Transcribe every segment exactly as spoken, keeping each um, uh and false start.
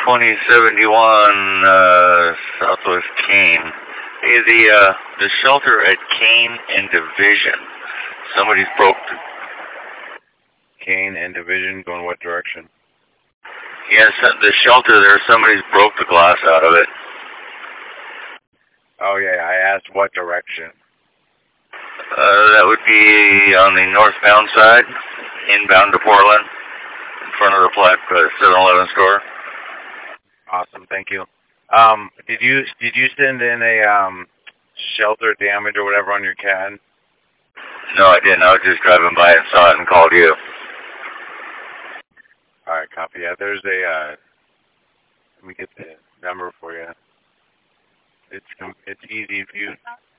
twenty seventy-one uh, Southwest Kane. Hey, the uh, the shelter at Kane and Division. Somebody's broke. Kane and Division, going what direction? Yes, the shelter there. Somebody's broke the glass out of it. Oh yeah, I asked what direction. Uh, that would be on the northbound side, inbound to Portland, in front of the Black seven eleven store. Awesome, thank you. Um, did you did you send in a um, shelter damage or whatever on your C A D? No, I didn't. I was just driving by and saw it and called you. All right, copy. Yeah, there's a. Uh, let me get the number for you. It's it's easy if you.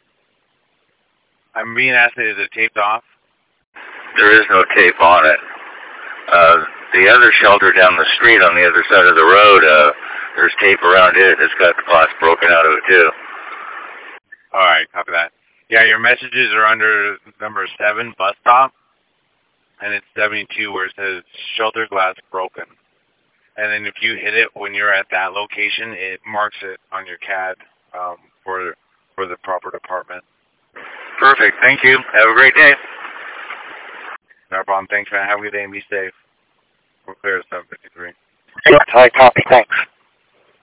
I'm being asked, is it taped off? There is no tape on it. Uh, the other shelter down the street on the other side of the road, uh, there's tape around it. It's got the glass broken out of it too. All right, copy that. Yeah, your messages are under number seven, bus stop, and it's seventy-two where it says shelter glass broken. And then if you hit it when you're at that location, it marks it on your C A D um, for for the proper department. Perfect. Thank you. Have a great day. No problem. Thanks, man. Have a good day and be safe. We're clear at seven fifty-three. Hi, copy. Thanks.